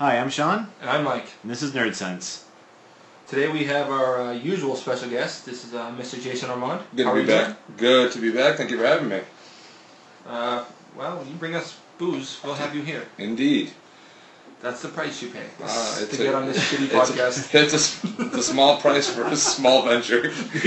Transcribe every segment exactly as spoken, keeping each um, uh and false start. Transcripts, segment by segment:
Hi, I'm Sean. And I'm Mike. And this is Nerd Sense. Today we have our uh, usual special guest. This is uh, Mister Jason Armand. Good How to are be you back. doing? Good to be back. Thank you for having me. Uh, well, you bring us booze, we'll have you here. Indeed. That's the price you pay Uh, to it's get a, on this shitty it's podcast. A, it's, a, it's a small price for a small venture.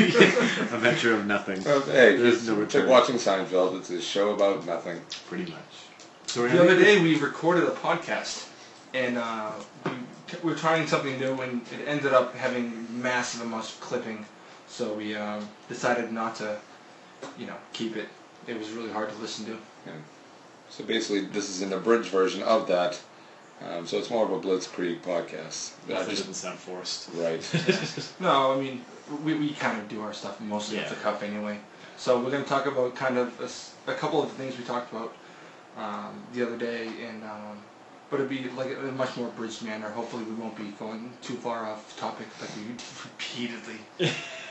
A venture of nothing. Hey, There's it's, no it's return. like watching Seinfeld. It's a show about nothing. Pretty much. So we're The gonna other make day we recorded a podcast, and uh, we, we were trying something new, and it ended up having massive amounts of clipping. So we um, decided not to, you know, keep it. It was really hard to listen to. Yeah. So basically, this is an abridged version of that. Um, so it's more of a Blitzkrieg podcast. Nothing Uh, just doesn't sound forced. right. No, I mean, we, we kind of do our stuff mostly off Yeah. the cuff anyway. So we're going to talk about kind of a, s- a couple of the things we talked about um, the other day, and um, but it'd be like in a much more abridged manner. Hopefully we won't be going too far off topic like we did repeatedly.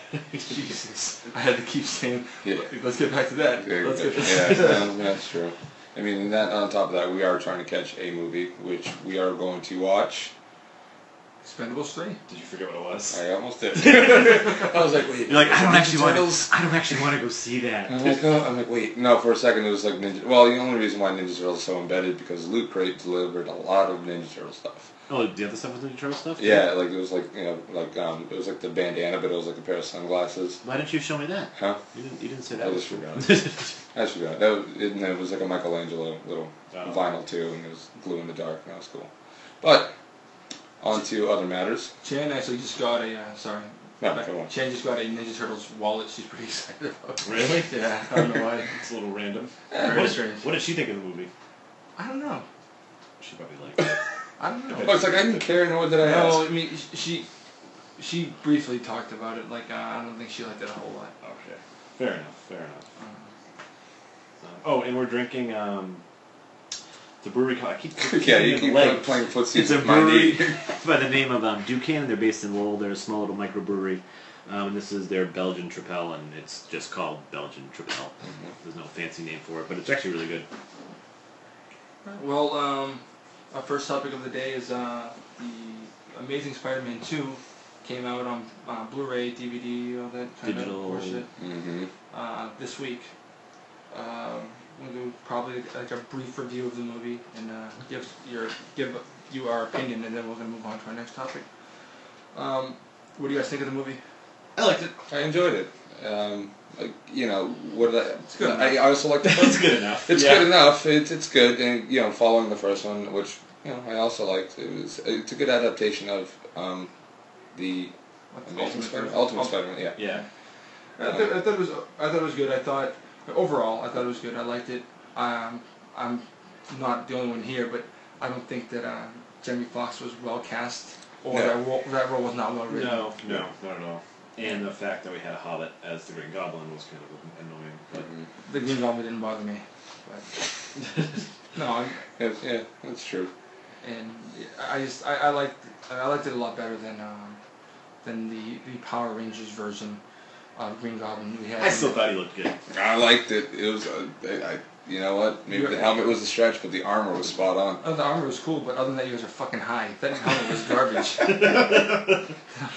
Jesus. I had to keep saying, Yeah. let's get back to that. Yeah, Let's get yeah, um, that's true. I mean, and that on top of that, we are trying to catch a movie, which we are going to watch. Expendables three. Did you forget what it was? I almost did. I was like, wait. You're like, I don't Ninja actually want Turtles? to. I don't actually want to go see that. I'm like, oh, I'm like, wait. No, for a second it was like Ninja. Well, the only reason why Ninja Turtles is so embedded because Loot Crate delivered a lot of Ninja Turtle stuff. Oh, the other stuff was Ninja Turtle stuff? Yeah, like it was like you know, like um, it was like the bandana, but it was like a pair of sunglasses. Why didn't you show me that? Huh? You didn't. You didn't say I that. just was forgot. I forgot. That was, it, and it was like a Michelangelo little Oh. vinyl too, and it was glue in the dark, and that was cool. But on to other matters. Chan actually just got a, uh, sorry. No, But come on. Chan just got a Ninja Turtles wallet she's pretty excited about. Really? Yeah, I don't know why. It's a little random. Very What, strange. what did she think of the movie? I don't know. She probably liked it. I don't know. Oh, it's like I didn't care. Nor did I No, ask. I mean she she briefly talked about it. Like uh, I don't think she liked it a whole lot. Okay. Fair enough. Fair enough. Uh, Um, oh, and we're drinking um, the brewery. Called, I keep Yeah, you the keep leg. playing footsie It's a with my brewery knee. by the name of um, Ducan. They're based in Lowell. They're a small little microbrewery. Um, and this is their Belgian Tripel, and it's just called Belgian Tripel. There's no fancy name for it, but it's actually really good. well, um, our first topic of the day is uh, the Amazing Spider-Man two came out on uh, Blu-ray, D V D, all that kind Digital. of horseshit Mm-hmm. uh, this week. Um, we'll do probably like a brief review of the movie and uh, give your give you our opinion, and then we're gonna move on to our next topic. Um, what do you guys think of the movie? I liked it. I enjoyed it. Um, like you know, what did I? It's good I, I also like the It's good enough. It's Yeah. good enough. It's it's good, and you know, following the first one, which you know, I also liked. It was it's a good adaptation of um, the What's Amazing Ultimate Spider-Man. Spider- Ultimate Ult- Spider-Man. Yeah. Yeah. I thought, I thought it was I thought it was good. I thought overall I thought it was good. I liked it. Um, I'm not the only one here, but I don't think that uh, Jamie Foxx was well cast, or No. that role, that role was not well written. No, no, not at all. And the fact that we had a Hobbit as the Green Goblin was kind of annoying. But Mhm. The Green Goblin didn't bother me. But no, I'm, Yeah, yeah, that's true. and I just I, I liked I liked it a lot better than um, than the, the Power Rangers version of Green Goblin we had. I still thought he looked good. I liked it. It was, uh, I, I, you know what? Maybe You're- the helmet was a stretch, but the armor was spot on. Oh, the armor was cool, but other than that, you guys are fucking high. That helmet was garbage.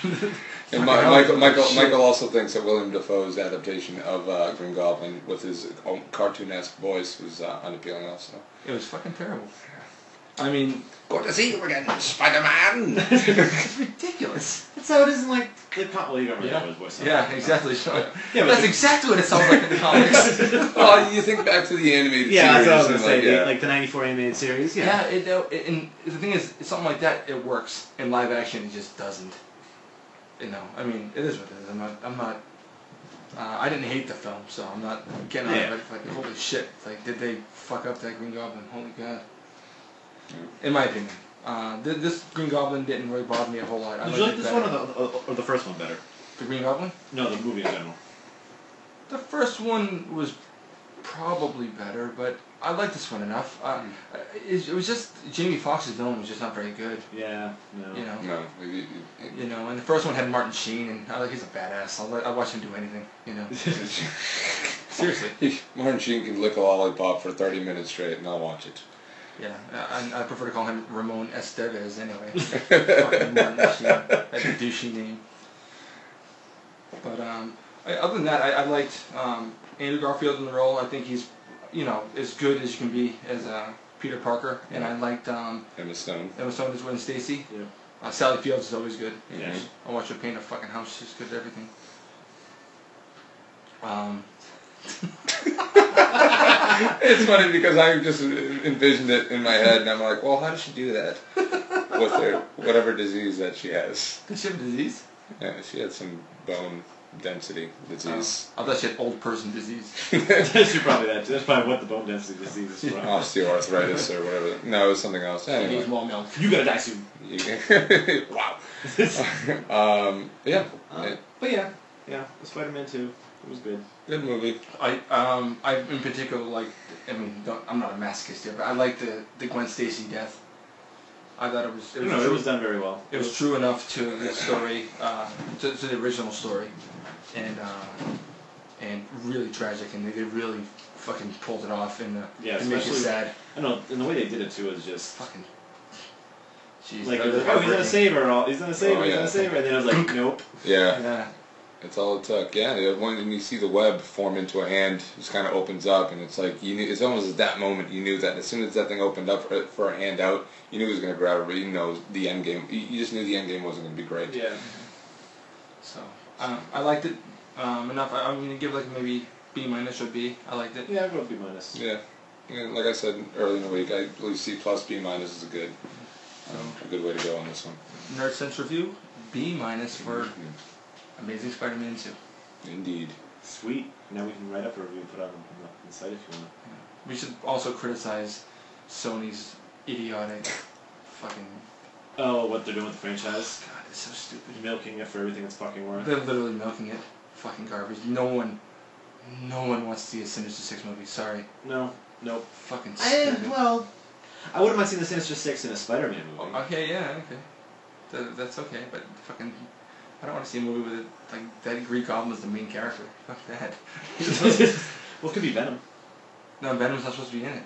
And Fucking Mi- hell, Michael, it Michael, was shit. Michael also thinks that William Dafoe's adaptation of uh, Green Goblin with his own cartoon-esque voice was uh, unappealing also. It was fucking terrible. I mean, Good to see you again, Spider-Man! it's ridiculous. That's how it is in like the comic. Well, you don't really Yeah. know his voice. Yeah, exactly. So, Yeah, but that's the- exactly what it sounds like in the comics. Oh, you think back to the animated Yeah, that's series what I was gonna and, say. like, the- yeah. Like the ninety-four animated series. Yeah. Yeah, it, uh, it, and the thing is, something like that, it works. In live action, it just doesn't. You know, I mean, it is what it is. I'm not, I'm not, uh, I didn't hate the film, so I'm not getting out Yeah. of it. Like, holy shit, like, did they fuck up that Green Goblin? Holy God. In my opinion. Uh, th- this Green Goblin didn't really bother me a whole lot. I Did you like liked it this one or better. the, or the first one better? The Green Goblin? No, the movie in general. The first one was probably better, but I like this one enough. Uh, it, it was just Jamie Foxx's villain was just not very good, Yeah. No. you know. No. you- you- You know, and the first one had Martin Sheen, and I like he's a badass. I'll let, I watch him do anything, you know. Seriously. Martin Sheen can lick a lollipop for thirty minutes straight, and I'll watch it. Yeah, I, I prefer to call him Ramon Estevez anyway. Fucking Martin Sheen. That's a douchey name. But um, I, other than that, I, I liked um, Andrew Garfield in the role. I think he's, you know, as good as you can be as uh, Peter Parker. And I liked um, Emma Stone. Emma Stone as Gwen Stacy. Yeah. Uh, Sally Fields is always good. Yeah. I watch her paint a fucking house. She's good at everything. Um, It's funny because I just envisioned it in my head, and I'm like, well, how does she do that with her whatever disease that she has? does she have a disease? Yeah, she had some bone density disease, Oh, I thought she had old person disease. That's probably that. That's probably what the bone density disease is from. osteoarthritis, or whatever. No, it was something else. She needs Anyway, more milk. You gotta die soon. wow. um, yeah, Uh, but yeah, yeah, the Spider-Man two, it was good. good movie. I um I in particular like I mean don't, I'm not a masochist here, but I like the the Gwen Stacy death. I thought it was it was, No, true, it was done very well. it was true enough to the story, uh, to, to the original story, and uh, and really tragic, and they, they really fucking pulled it off, and uh, Yeah, it makes you especially- sad. I know, and the way they did it too was just Fucking. Jeez, like, that it was was like, oh, he's gonna heartbreaking. save her. All he's gonna save her. Oh, He's yeah. gonna save her. And then I was like, nope. Yeah, Yeah. that's all it took. Yeah, the- when you see the web form into a hand, it just kind of opens up, and it's like you knew. It's almost at that moment you knew that as soon as that thing opened up for, for a hand out, you knew it was going to grab her. But you know the end game. You, you just knew the end game wasn't going to be great. Yeah. So um, I liked it um, enough. I, I'm gonna give like maybe B minus or B. I liked it. Yeah, I wrote B minus. Yeah. Yeah, like I said earlier in the week, I believe C plus B minus is a good, um, a good way to go on this one. Nerd Sense review B minus for Amazing Spider-Man two. Indeed. Sweet. Now we can write up a review and put it on the, on the site if you want. We should also criticize Sony's idiotic fucking. Oh, what they're doing with the franchise? God, it's so stupid. Milking it for everything it's fucking worth. They're literally milking it. Fucking garbage. No one, no one wants to see a Sinister Six movie. Sorry. No. Nope. Fucking I, stupid. well, I wouldn't mind seeing the Sinister Six in a Spider-Man movie. Okay, yeah, okay. Th- that's okay, but fucking. I don't want to see a movie with it, like that Green Goblin is the main character. Fuck that. Well, it could be Venom. No, Venom's not supposed to be in it.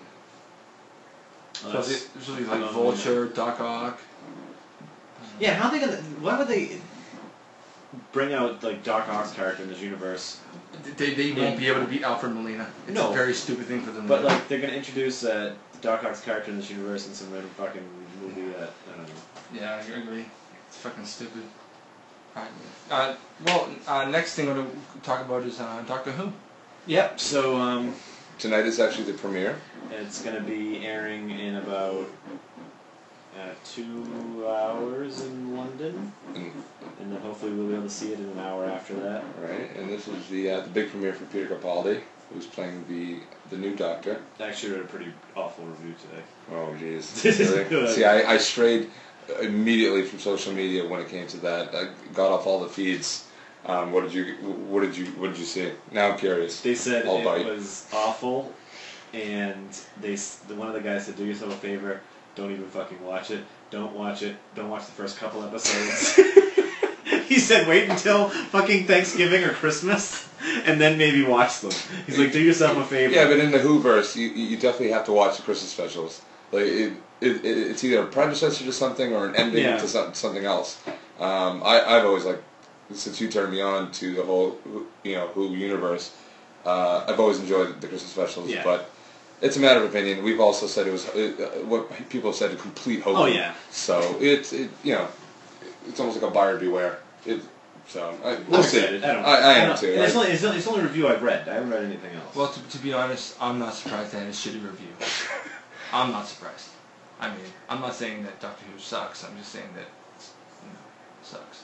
Oh, So that's- it's supposed to be like Oh, Vulture, Doc Ock. Yeah, how are they gonna? Why would they bring out like Doc Ock's character in this universe? They, they Yeah. won't be able to beat Alfred Molina. It's No. a very stupid thing for them. But to do. like they're gonna introduce uh, Doc Ock's character in this universe in some random fucking movie that I don't know. Yeah, I agree. It's fucking stupid. Alright. Uh, well, uh, next thing I'm going to talk about is uh, Doctor Who. Yep. So um, Tonight is actually the premiere. it's gonna be airing in about uh, two hours in London, And, and then hopefully we'll be able to see it in an hour after that. right, and this is the uh, the big premiere for Peter Capaldi, who's playing the the new Doctor. I actually read a pretty awful review today. Oh, jeez. Really? See, I, I strayed immediately from social media when it came to that. I got off all the feeds. Um, what did you What did you What did you see? Now I'm curious. They said I'll it bite. was awful, and they s- the, one of the guys said, "Do yourself a favor, don't even fucking watch it. Don't watch it. Don't watch the first couple episodes." He said, "Wait until fucking Thanksgiving or Christmas, and then maybe watch them." He's like, "Do yourself a favor." Yeah, but in the Whoverse, you you definitely have to watch the Christmas specials. Like it, it, it it's either a predecessor to something or an ending Yeah. to some, something else. Um, I I've always like since you turned me on to the whole you know Who universe. Uh, I've always enjoyed the Christmas specials, Yeah. but it's a matter of opinion. We've also said it was uh, what people have said a complete hoax. Oh, yeah. So it's it you know it's almost like a buyer beware. It so I, we'll I'm see. excited. I don't know. I, I don't am know. too. And it's, I- only, it's, only, it's the only review I've read. I haven't read anything else. Well, to, to be honest, I'm not surprised they had a shitty review. I'm not surprised. I mean, I'm not saying that Doctor Who sucks. I'm just saying that, you know, it sucks.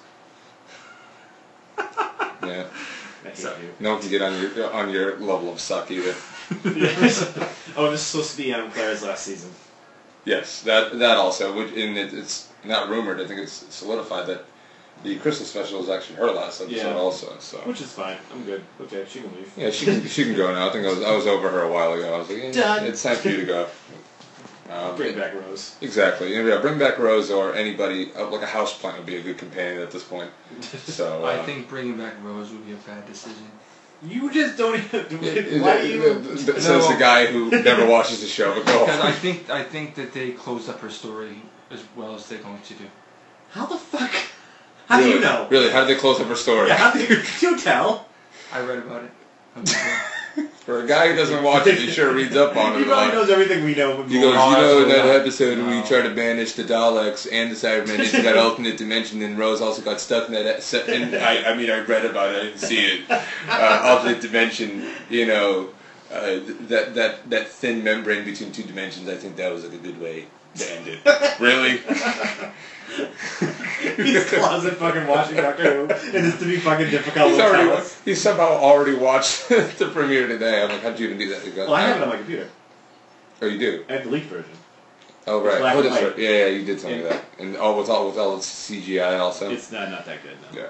yeah. I hate so- you. No one can get on your on your level of suck either. Oh, this is supposed to be um, Claire's last season. Yes, that that also, which and it, it's not rumored. I think it's solidified that the Christmas special is actually her last episode Yeah. also. So Which is fine. I'm good. Okay, she can leave. yeah, she can she can go now. I think I was I was over her a while ago. I was like, eh, Done. it's time for you to go. Um, Bring back Rose. Exactly. Yeah, bring back Rose or anybody uh, like a houseplant would be a good companion at this point. So uh, I think bringing back Rose would be a bad decision. You just don't even. It- Why it- do you? it- it- Says the guy who never watches the show, but go Because I on. think I think that they closed up her story as well as they're going to do. How the fuck? How do Really? you know? Really, how did they close up her story? Yeah, how do you, you tell? I read about it. I'm just saying. For a guy who doesn't watch it, he sure reads up on it He a lot. probably knows everything we know. He goes, Oh, you know, in that's that not- episode when No. we tried to banish the Daleks and the Cybermen into that alternate dimension, and Rose also got stuck in that. Se- and I, I mean, I read about it, I didn't see it. Uh, alternate dimension, you know, uh, that that that thin membrane between two dimensions. I think that was like a good way to end it. Really? He's closet fucking watching Doctor Who, and it's to be fucking difficult He's to already. tell us. He's somehow already watched the premiere today. I'm like, how'd you even do that? He goes, Well, I have it on my computer. Oh, you do? I have the leaked version. Oh, right. Black Oh, and that's white. right. Yeah, yeah, you did tell me Yeah. that. And oh, with all with all its C G I also. It's not, not that good, no. Yeah.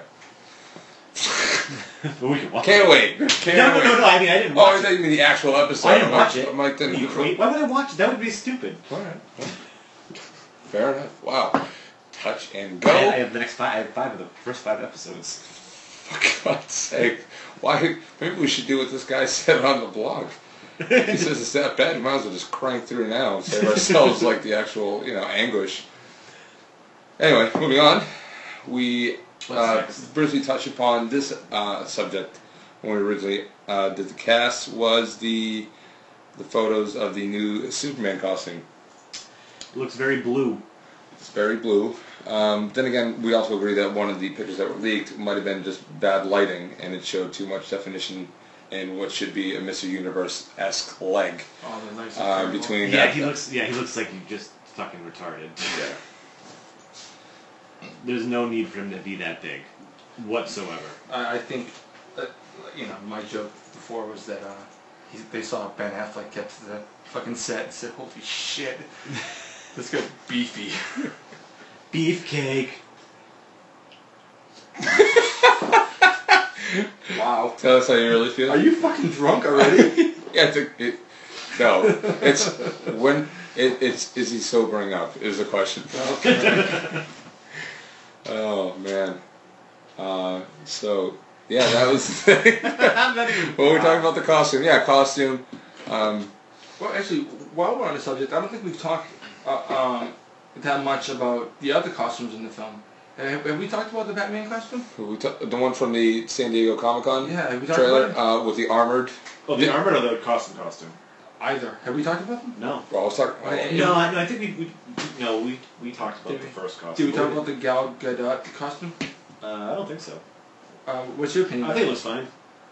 But we can watch Can't it. wait. Can't No, no, wait. no, no, I mean, I didn't Oh, I watch thought it. you mean the actual episode. I didn't I'm like- watch it. I'm like, then, You- wait, why would I watch it? That would be stupid. All right. Well, fair enough. Wow. Touch and go. I, I have the next five, I have five of the first five episodes. For God's sake. Why? Maybe we should do what this guy said on the blog. He says it's that bad, we might as well just crank through now and save ourselves like the actual, you know, anguish. Anyway, moving on. We What's uh, next? briefly touched upon this uh, subject when we originally uh, did the cast was the the photos of the new Superman costume. Looks very blue. It's very blue. Um, then again, we also agree that one of the pictures that were leaked might have been just bad lighting, and it showed too much definition in what should be a Mister Universe-esque leg All the legs uh, are terrible. between. Yeah, that, he looks. Yeah, he looks like you just fucking retarded. Yeah. There's no need for him to be that big, whatsoever. I, I think, that, you know, my joke before was that uh, he, they saw Ben Affleck get to the fucking set and said, "Holy shit, this guy's beefy." Beefcake. Wow. Tell us how you really feel. Are you fucking drunk already? Yeah, it's a, it, no. It's when it, it's is he sobering up is the question. Oh man. Uh, so yeah, that was the thing. Well, we talking about the costume. Yeah, costume. Um, Well, actually, while we're on the subject, I don't think we've talked uh, um, that much about the other costumes in the film. Have, have we talked about the Batman costume? we t- the one from the San Diego Comic Con Yeah, have we talked trailer about uh, with the armored. Oh, the armored or the costume costume? Either. Have we talked about them? No. Well, I was talking. Uh, Oh, No, I, no, I think we, we no we we talked about Did the we? first costume. Did we talk about the Gal Gadot costume? Uh, I don't think so. Uh, what's your opinion? I think it looks fine.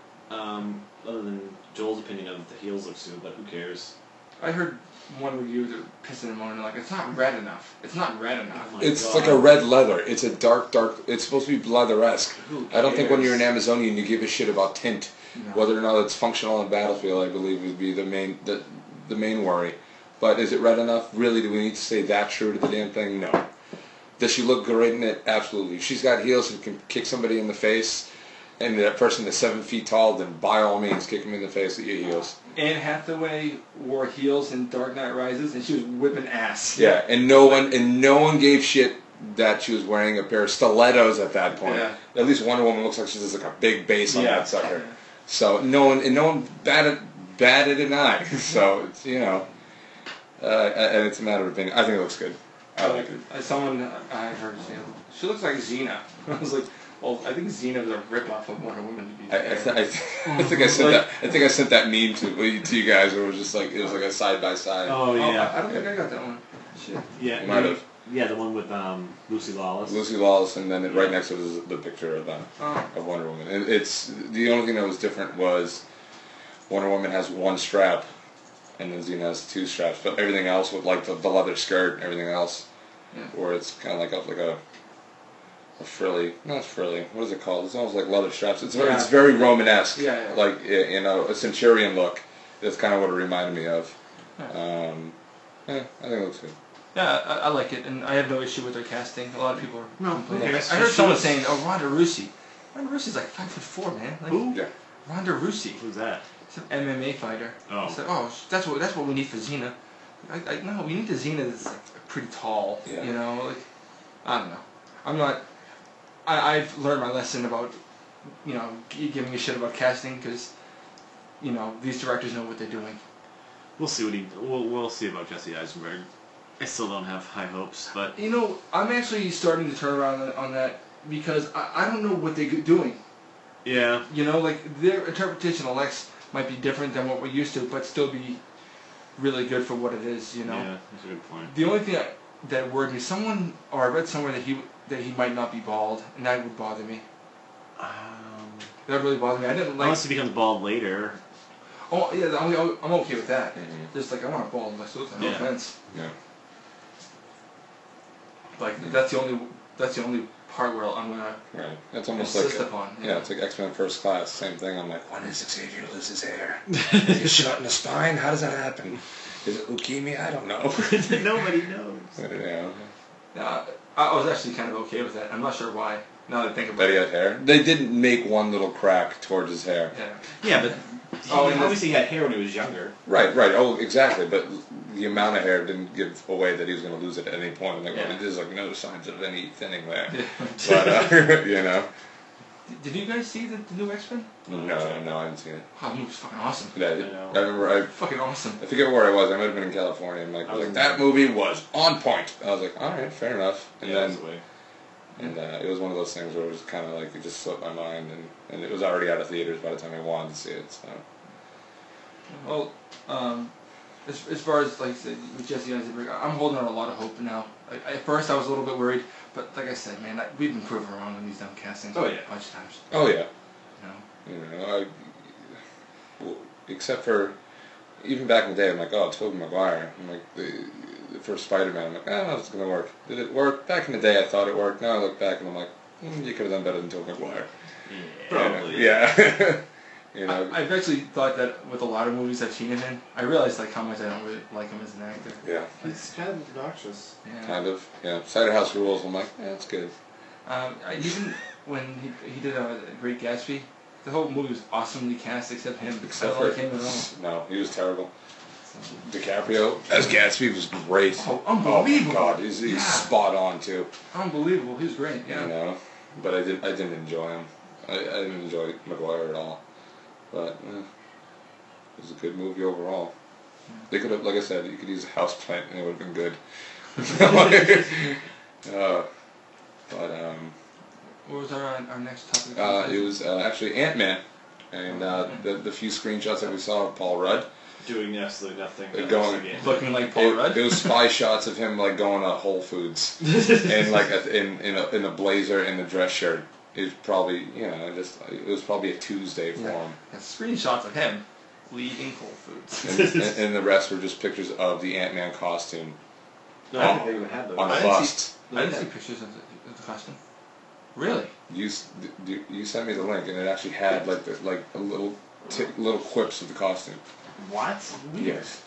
Um, other than Joel's opinion of the heels look stupid, but who cares? I heard one review that pissing him on and like, it's not red enough. It's not red enough. Oh my It's God. like a red leather. It's a dark, dark. It's supposed to be leather-esque. Who I don't think when cares? you're an Amazonian you give a shit about tint. No. Whether or not it's functional in battlefield, I believe, would be the main the, the main worry. But is it red enough? Really, do we need to stay that true to the damn thing? No. Does she look great in it? Absolutely. If she's got heels and can kick somebody in the face, and that person is seven feet tall, then by all means kick him in the face with your heels. Anne Hathaway wore heels in Dark Knight Rises, and she was whipping ass. Yeah, and no one and no one gave shit that she was wearing a pair of stilettos at that point. Yeah. At least Wonder Woman looks like she has like a big base on Yeah. that sucker. So no one and no one batted batted an eye. So it's you know, uh, and it's a matter of opinion. I think it looks good. I like it. Uh, Someone I heard say, she looks like Xena. I was like, well, I think Xena was a ripoff of Wonder Woman. To be I, I, fair. th- I, th- I think I sent that. I think I sent that meme to to you guys where it was just like it was like a side by side. Oh Oh, yeah, I, I don't think I got that one. Shit. yeah, You might the- have. yeah, the one with um, Lucy Lawless. Lucy Lawless, and then it, right next to it is the picture of uh, Oh. of Wonder Woman. And it's the only thing that was different was Wonder Woman has one strap, and then Xena has two straps. But everything else with like the, the leather skirt, and everything else, Yeah. where it's kind of like a like a, a frilly, not frilly. What is it called? It's almost like leather straps. It's very, Yeah. it's very Romanesque, Yeah, yeah. like y- you know a centurion look. That's kind of what it reminded me of. Yeah. Um, yeah, I think it looks good. Yeah, I, I like it, and I have no issue with their casting. A lot of people are No, complaining. okay, I, so I heard she someone was- saying, "Oh, Ronda Rousey." Ronda Rousey's like five foot four, man. Like, Who? Yeah. Ronda Rousey. Who's that? She's an M M A fighter. Oh. I said, "Oh, sh- that's what that's what we need for Xena." I, I no, we need the Xena that's like pretty tall. Yeah. You know, like I don't know. I'm not. I, I've learned my lesson about you know, g- giving a shit about casting because, you know, these directors know what they're doing. We'll see what he. We'll we'll see about Jesse Eisenberg. I still don't have high hopes, but You know, I'm actually starting to turn around on, on that because I, I don't know what they're doing. yeah, You know, like their interpretation of Lex might be different than what we're used to, but still be really good for what it is. You know. yeah, that's a good point. The only thing I, that worried me, someone or I read somewhere that he that he might not be bald, and that would bother me. Um, That really bothered me. I didn't like. unless he becomes bald later. Oh yeah, I'm, I'm okay with that. Mhm. Just like I want a bald Lex Luthor. No Yeah. offense. Yeah. Like that's the only that's the only part where I'm gonna Right. That's almost insist like. upon. Yeah, it's like X-Men First Class. Same thing. I'm like, when does Xavier lose his hair? Is he shot in the spine? How does that happen? Is it leukemia? I don't know. Nobody knows. Yeah. Uh, I was actually kind of okay with that. I'm not sure why. Now that I think about That he it. had hair. They didn't make one little crack towards his hair. Yeah. Yeah, but Oh, he and obviously had hair when he was younger. Right, right. Oh, exactly. But the amount of hair didn't give away that he was going to lose it at any point. Like, Yeah. there's like no signs of any thinning there. Yeah. But uh, you know, Did you guys see the, the new X Men? no, no, I haven't seen it. Oh, the movie's fucking awesome. Yeah, I know. I remember. I, Fucking awesome. I forget where I was. I might have been in California. And like, I was like in- that movie was on point. I was like, all right, fair enough. And Yeah, then, that's the way. and uh, it was one of those things where it was kind of like it just slipped my mind, and, and it was already out of theaters by the time I wanted to see it. So Well, um, as, as far as like I said, with Jesse Eisenberg, I'm holding out a lot of hope now. Like, at first, I was a little bit worried, but like I said, man, I, we've been proven wrong on these dumb castings Oh, a yeah. bunch of times. oh yeah, You know. you know, I, well, except for even back in the day, I'm like, oh, Tobey Maguire. I'm like the, the first Spider-Man. I'm like, oh, no, it's gonna work. Did it work? Back in the day, I thought it worked. Now I look back and I'm like, mm, you could have done better than Tobey Maguire. Yeah, probably. Yeah. You know. I, I've actually thought that with a lot of movies I've seen him in, I realized like how much I don't really like him as an actor. Yeah. He's kind of obnoxious. Yeah. Kind of. Yeah. Cider House Rules. I'm like, yeah, that's good. Um, I, even when he he did uh, Great Gatsby, the whole movie was awesomely cast except him. Except I don't for like him at all. no, he was terrible. So. DiCaprio as Gatsby was great. Oh, unbelievable! Oh my God, he's, he's Yeah. spot on too. Unbelievable. He was great. Yeah. You know, but I didn't. I didn't enjoy him. I, I didn't enjoy Maguire at all. But eh, it was a good movie overall. They could have, like I said, you could use a house plant and it would have been good. uh, but um, What was our our next topic? uh, it was uh, actually Ant-Man, and uh, the the few screenshots that we saw of Paul Rudd. Doing absolutely nothing. They're going- Again. looking like Paul It, Rudd. it was spy shots of him like going to Whole Foods and like a, in in a, in a blazer and a dress shirt. It was probably you know just it was probably a Tuesday for Yeah. him, Yeah, screenshots of him leaving Whole Foods. and, and, and the rest were just pictures of the Ant-Man costume No, I don't think they even had those. on I a didn't bust. I didn't see pictures of the, of the costume. Really? You s- d- you sent me the link, and it actually had like the, like a little t- little quips of the costume. What? Weird. Yes.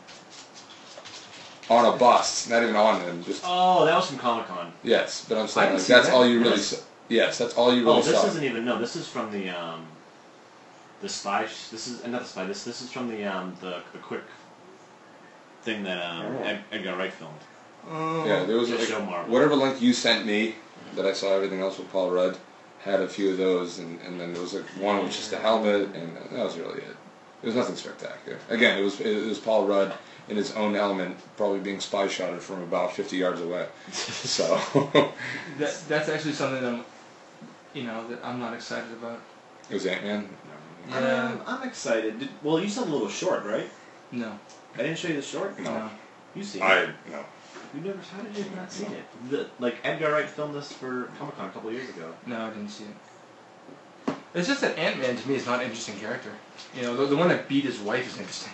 On a bust, not even on him. Just Oh, that was from Comic Con. yes, but I'm I saying didn't like see that's that. all you really. Yes. Saw. Yes, that's all you really Oh, this saw. isn't even no. This is from the um, the spy. Sh- this is uh, not the spy. This this is from the um the, the quick thing that um Oh. Ed, Edgar Wright filmed. Oh. Yeah, there was Just like, show Marvel. whatever link you sent me that I saw everything else with Paul Rudd had a few of those, and, and then there was like one with just a helmet, and that was really it. It was nothing spectacular. Again, it was it was Paul Rudd in his own element, probably being spy shotted from about fifty yards away. So That, that's actually something that I'm, you know, that I'm not excited about. it was Ant Man. Yeah. Um, I'm excited. Did, well, you saw the little short, right? No. I didn't show you the short. No. You seen it? I no. You never? How did you have not seen it? The, like Edgar Wright filmed this for Comic Con a couple years ago. No, I didn't see it. It's just that Ant-Man to me is not an interesting character. You know, the, the one that beat his wife is interesting.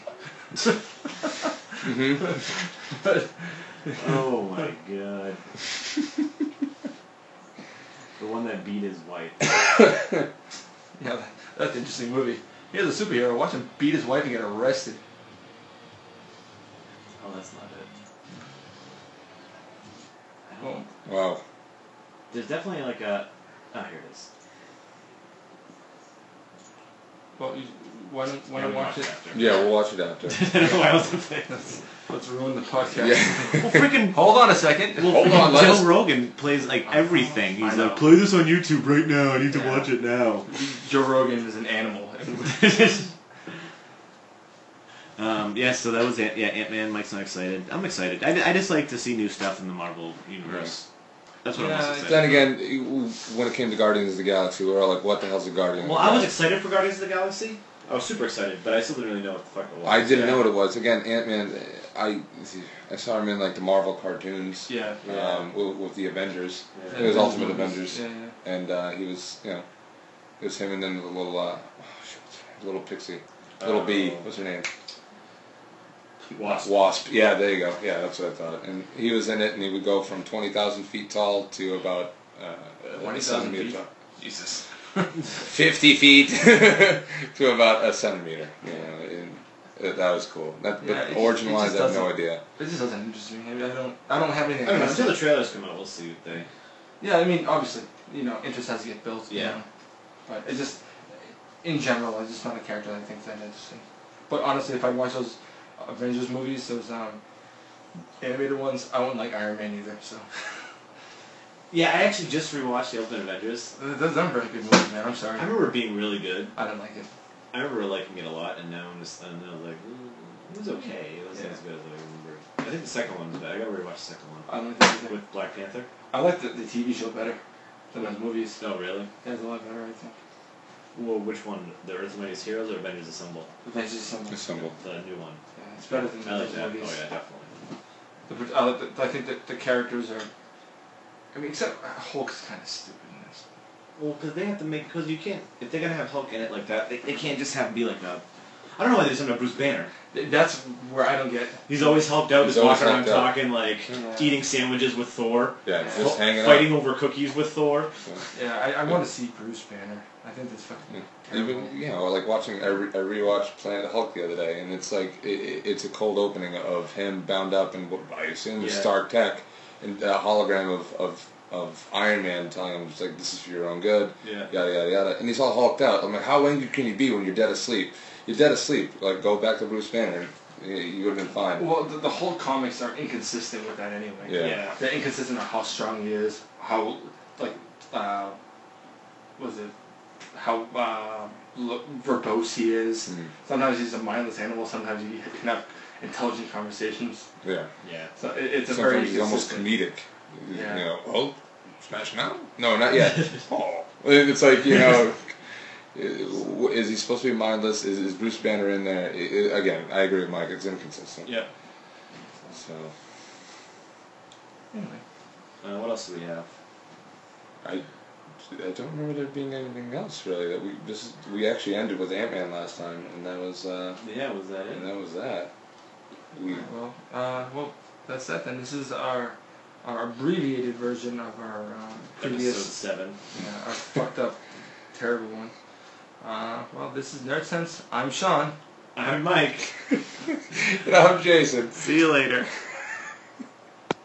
Mm-hmm. But Oh my god. The one that beat his wife. yeah, that, that's an interesting movie. Here's a superhero. Watch him beat his wife and get arrested. Oh, that's not it. I Well, don't- Wow. There's definitely like a. Oh, here it is. well, you, why don't why Yeah, don't we'll watch it? after. Yeah, we'll watch it after. I don't know why I was saying Let's, let's ruin the podcast. Yeah. Well, freaking. Hold on a second. Well, Hold on, let Joe us- Rogan plays like everything. He's I know. like, play this on YouTube right now. I need to Yeah. watch it now. Joe Rogan is an animal. um, yeah, so that was it. Yeah, Ant Man. Mike's not excited. I'm excited. I, I just like to see new stuff in the Marvel universe. That's what Yeah, I'm most excited. Then again, when it came to Guardians of the Galaxy, we were all like, "What the hell's a Guardian?" Well, of the I was Galaxy? excited for Guardians of the Galaxy. I was super excited, but I still didn't really know what the fuck it was. I didn't Yeah. know what it was. Again, Ant Man. I I saw him in like the Marvel cartoons. Yeah. Um, with, with the Avengers. Yeah. It was Ultimate Avengers. Yeah, yeah. And uh, he was, you know, it was him and then the little, uh, oh, shit, what's her name? Little pixie, little bee. Oh. What's her name? Wasp. Wasp. Yeah, there you go. Yeah, that's what I thought. And he was in it, and he would go from twenty thousand feet tall to about uh, twenty a thousand centimeter feet? tall. Jesus. Fifty feet to about a centimeter. You know, and uh, that was cool. That, Yeah, but it origin just- it wise, just I have no doesn't- idea. It just doesn't interest me. I, mean, I don't. I don't have anything. I don't know. against Until it. the trailers come out, we'll see what they. Yeah, I mean, obviously, you know, interest has to get built. you Yeah. know. But it just, in general, it's just not a character that I think is that interesting. But honestly, if I watch those Avengers movies, those um, animated ones, I wouldn't like Iron Man either. So Yeah, I actually just rewatched the Ultimate Avengers. those are very good movies, man. I'm sorry. I remember it being really good. I don't like it. I remember liking it a lot, and now I'm just, and I was like, mm, it was okay. It wasn't Yeah. as good as I remember. I think the second one was bad. I gotta rewatch the second one. I don't like that either. With Black Panther? I like the, the T V show better than those movies. Oh, really? Yeah, it's a lot better, I think. Well, which one? The Earth's Mightiest Heroes or Avengers Assemble? Avengers Assemble. Assemble. The new one. Yeah, it's better than I like those that. movies. Oh, yeah, definitely. The, pro- I, like the, I think that the characters are. I mean, except uh, Hulk's kind of stupid in this. Well, because they have to make, because you can't, if they're gonna have Hulk in it like that, they, they can't just have him be like a, I don't know why they just have Bruce Banner. Th- That's where I don't get. He's always hulked out, He's just always walking around hulked out. talking, like, Yeah. eating sandwiches with Thor. Yeah, Yeah. just hanging Fighting out. over cookies with Thor. Yeah, I, I want to see Bruce Banner. I think that's fucking Yeah. terrible. Even you know, like watching I, re- I rewatched Planet Hulk the other day, and it's like it, it- it's a cold opening of him bound up in what I assume is Yeah. Stark Tech, and a hologram of, of of Iron Man telling him, it's like, this is for your own good, Yeah. yada yada yada, and he's all hulked out. I'm like, how angry can you be when you're dead asleep? You're dead asleep. Like, go back to Bruce Banner. You, you would have been fine. Well, the, the whole comics are inconsistent with that anyway. Yeah. They're inconsistent on how strong he is, how, like, uh, what was it, how uh, lo- verbose he is. Mhm. Sometimes he's a mindless animal, sometimes he can have intelligent conversations. Yeah. Yeah. So it, it's a very Sometimes he's almost inconsistent- comedic. Yeah. You know, oh, smash now? No, not yet. Oh, it's like, you know, is he supposed to be mindless? Is, is Bruce Banner in there? I I again, I agree with Mike. It's inconsistent. Yeah. So Anyway. Uh, what else do we have? I, I don't remember there being anything else really. That we this we actually ended with Ant Man last time, and that was uh, Yeah, was that and it? that was that. We Well, uh, well, that's that then. This is our our abbreviated version of our um, Episode previous, seven. yeah, our fucked up, terrible one. Uh, well, this is Nerd Sense. I'm Sean. I'm Mike. and I'm Jason. See you later.